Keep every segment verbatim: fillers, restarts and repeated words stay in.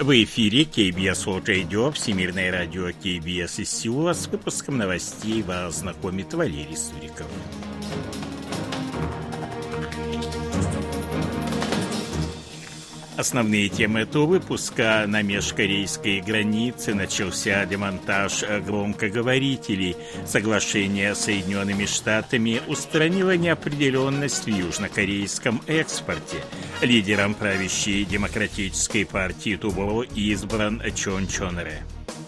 В эфире кей би эс World Radio, Всемирное радио кей би эс из Сеула. С выпуском новостей вас знакомит Валерий Суриков. Основные темы этого выпуска. На межкорейской границе начался демонтаж громкоговорителей. Соглашение с Соединенными Штатами устранило неопределенность в южнокорейском экспорте. Лидером правящей демократической партии Туборо избран Чон Чон Рэ.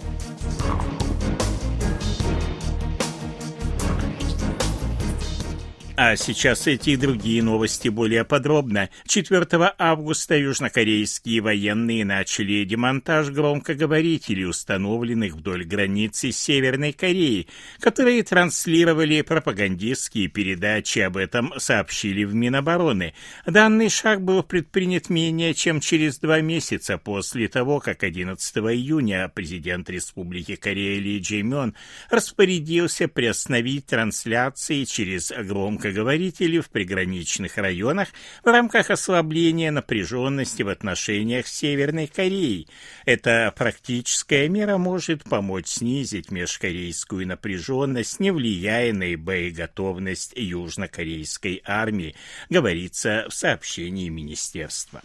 А сейчас эти и другие новости более подробно. четвёртого августа южнокорейские военные начали демонтаж громкоговорителей, установленных вдоль границы с Северной Кореей, которые транслировали пропагандистские передачи. Об этом сообщили в Минобороны. Данный шаг был предпринят менее чем через два месяца после того, как одиннадцатого июня президент Республики Корея Ли Чжэ Мён распорядился приостановить трансляции через громкоговорители говорители в приграничных районах в рамках ослабления напряженности в отношениях с Северной Кореей. Эта практическая мера может помочь снизить межкорейскую напряженность, не влияя на боеготовность южнокорейской армии, говорится в сообщении министерства.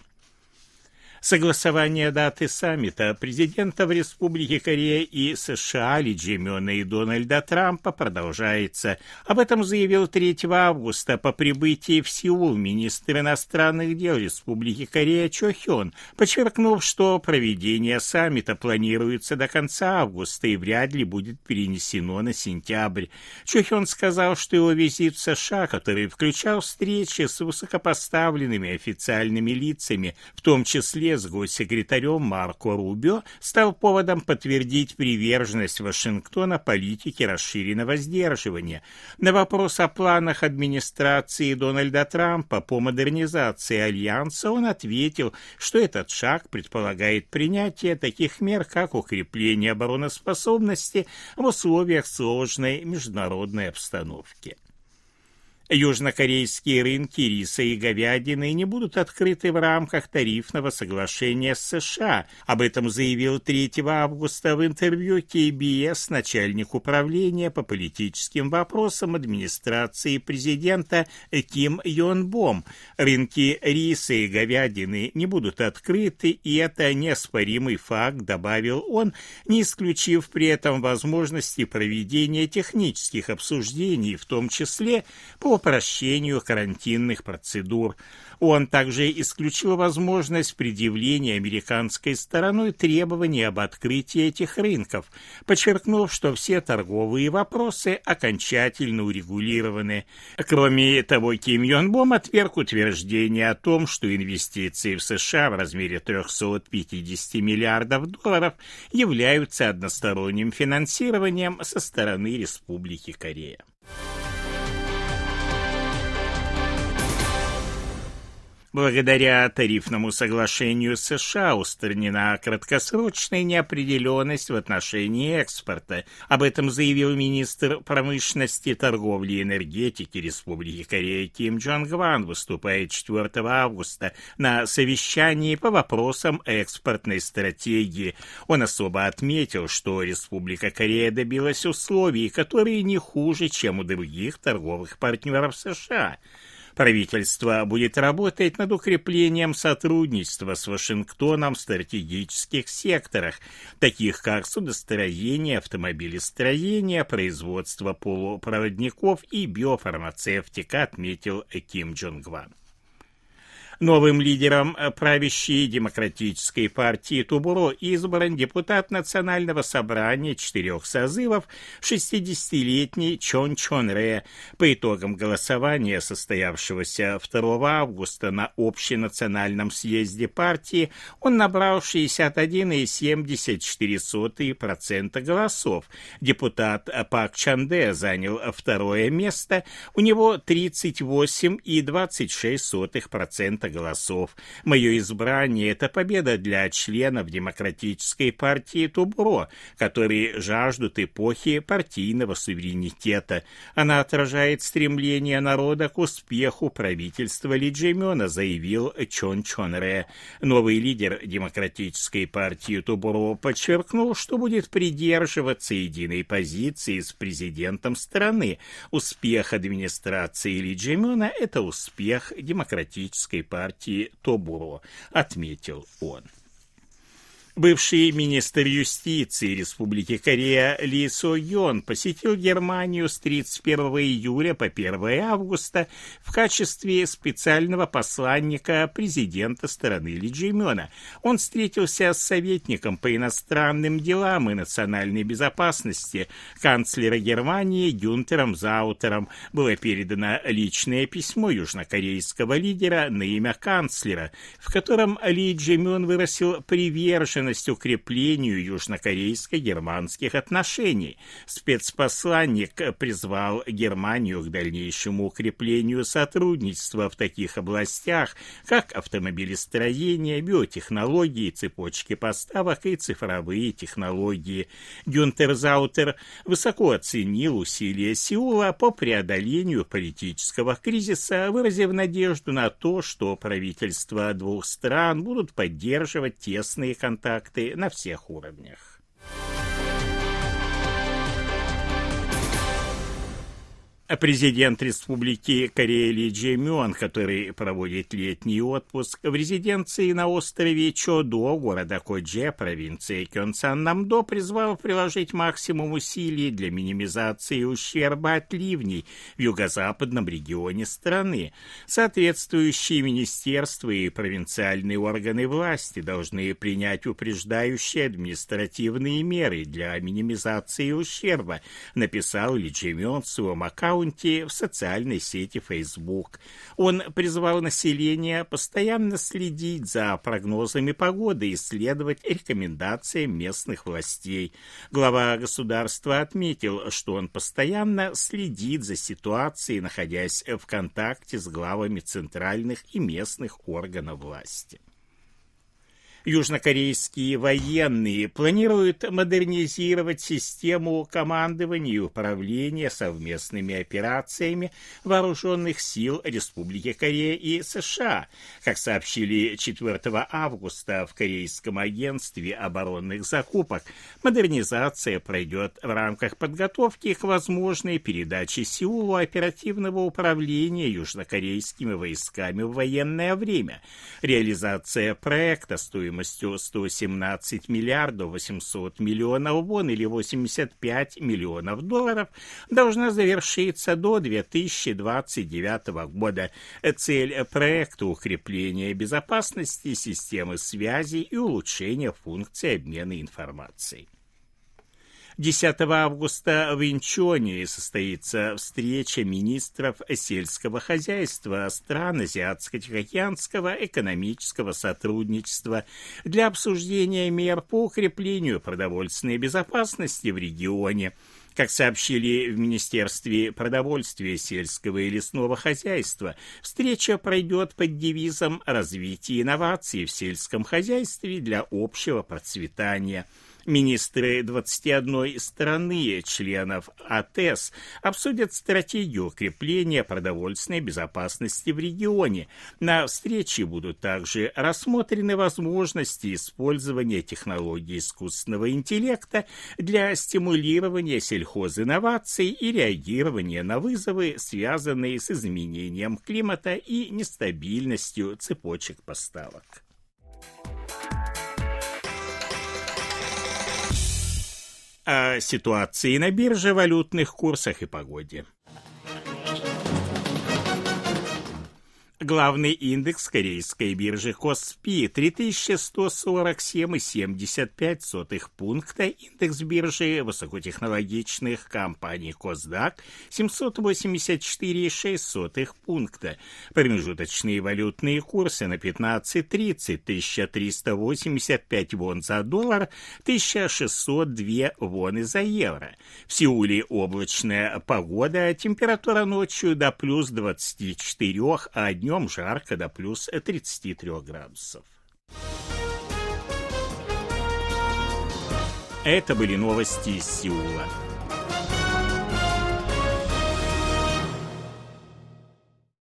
Согласование даты саммита президентов Республики Корея и США Ли Чжэ Мёна и Дональда Трампа продолжается. Об этом заявил третьего августа по прибытии в Сеул министр иностранных дел Республики Корея Чо Хён, подчеркнув, что проведение саммита планируется до конца августа и вряд ли будет перенесено на сентябрь. Чо Хён сказал, что его визит в США, который включал встречи с высокопоставленными официальными лицами, в том числе с госсекретарем Марко Рубио, стал поводом подтвердить приверженность Вашингтона политике расширенного сдерживания. На вопрос о планах администрации Дональда Трампа по модернизации Альянса он ответил, что этот шаг предполагает принятие таких мер, как укрепление обороноспособности в условиях сложной международной обстановки. Южнокорейские рынки риса и говядины не будут открыты в рамках тарифного соглашения с США. Об этом заявил третьего августа в интервью кей би эс начальник управления по политическим вопросам администрации президента Ким Йон Бом. Рынки риса и говядины не будут открыты, и это неоспоримый факт, добавил он, не исключив при этом возможности проведения технических обсуждений, в том числе по упрощению карантинных процедур. Он также исключил возможность предъявления американской стороной требований об открытии этих рынков, подчеркнув, что все торговые вопросы окончательно урегулированы. Кроме того, Ким Йон Бом отверг утверждение о том, что инвестиции в США в размере триста пятьдесят миллиардов долларов являются односторонним финансированием со стороны Республики Корея. Благодаря тарифному соглашению с США устранена краткосрочная неопределенность в отношении экспорта. Об этом заявил министр промышленности, торговли и энергетики Республики Корея Ким Чжон Гван, выступая четвёртого августа на совещании по вопросам экспортной стратегии. Он особо отметил, что Республика Корея добилась условий, которые не хуже, чем у других торговых партнеров США. Правительство будет работать над укреплением сотрудничества с Вашингтоном в стратегических секторах, таких как судостроение, автомобилестроение, производство полупроводников и биофармацевтика, отметил Ким Чжон Гван. Новым лидером правящей демократической партии Туборо избран депутат Национального собрания четырех созывов шестидесятилетний Чон Чон Рэ. По итогам голосования, состоявшегося второго августа на общенациональном съезде партии, он набрал шестьдесят один целых семьдесят четыре сотых процента голосов. Депутат Пак Чан Дэ занял второе место, у него тридцать восемь целых двадцать шесть сотых процента голосов. Мое избрание – это победа для членов Демократической партии Тобуро, которые жаждут эпохи партийного суверенитета. Она отражает стремление народа к успеху правительства Ли Чжэ-мёна, заявил Чон Чон-рэ. Новый лидер Демократической партии Тобуро подчеркнул, что будет придерживаться единой позиции с президентом страны. Успех администрации Ли Чжэ-мёна – это успех Демократической партии Тобуро, отметил он. Бывший министр юстиции Республики Корея Ли Со-йон посетил Германию с тридцать первого июля по первого августа в качестве специального посланника президента страны Ли Чжэ-мёна. Он встретился с советником по иностранным делам и национальной безопасности канцлера Германии Гюнтером Заутером. Было передано личное письмо южнокорейского лидера на имя канцлера, в котором Ли Чжэ-мён выразил приверженность укреплению южнокорейско-германских отношений. Спецпосланник призвал Германию к дальнейшему укреплению сотрудничества в таких областях, как автомобилестроение, биотехнологии, цепочки поставок и цифровые технологии. Гюнтер Заутер высоко оценил усилия Сеула по преодолению политического кризиса, выразив надежду на то, что правительства двух стран будут поддерживать тесные контакты на всех уровнях. Президент Республики Корея Ли Чжэ-мён, который проводит летний отпуск в резиденции на острове Чодо, города Кодже, провинции Кёнсан-Намдо, призвал приложить максимум усилий для минимизации ущерба от ливней в юго-западном регионе страны. Соответствующие министерства и провинциальные органы власти должны принять упреждающие административные меры для минимизации ущерба, написал Ли Чжэ-мён в своем аккаунте в социальной сети Facebook. Он призвал население постоянно следить за прогнозами погоды и следовать рекомендациям местных властей. Глава государства отметил, что он постоянно следит за ситуацией, находясь в контакте с главами центральных и местных органов власти. Южнокорейские военные планируют модернизировать систему командования и управления совместными операциями вооруженных сил Республики Корея и США. Как сообщили четвёртого августа в Корейском агентстве оборонных закупок, модернизация пройдет в рамках подготовки к возможной передаче Сеулу оперативного управления южнокорейскими войсками в военное время. Реализация проекта стоимостью сто семнадцать миллиардов восемьсот миллионов вон или восемьдесят пять миллионов долларов должна завершиться до две тысячи двадцать девятого года. Цель проекта – укрепление безопасности системы связи и улучшение функций обмена информацией. десятого августа в Инчоне состоится встреча министров сельского хозяйства стран Азиатско-Тихоокеанского экономического сотрудничества для обсуждения мер по укреплению продовольственной безопасности в регионе. Как сообщили в Министерстве продовольствия, сельского и лесного хозяйства, встреча пройдет под девизом «Развитие инноваций в сельском хозяйстве для общего процветания». Министры двадцати одной страны, членов АТЭС, обсудят стратегию укрепления продовольственной безопасности в регионе. На встрече будут также рассмотрены возможности использования технологий искусственного интеллекта для стимулирования сельхозинноваций и реагирования на вызовы, связанные с изменением климата и нестабильностью цепочек поставок. О ситуации на бирже, валютных курсах и погоде. Главный индекс корейской биржи Коспи три тысячи сто сорок семь целых семьдесят пять сотых пункта, индекс биржи высокотехнологичных компаний Косдак семьсот восемьдесят четыре целых шесть сотых пункта. Промежуточные валютные курсы на пятнадцать тридцать: тысяча триста восемьдесят пять вон за доллар, тысяча шестьсот два воны за евро. В Сеуле облачная погода, температура ночью до плюс двадцати четырёх, а днем днем жарко до плюс тридцати трёх градусов. Это были новости из Сеула.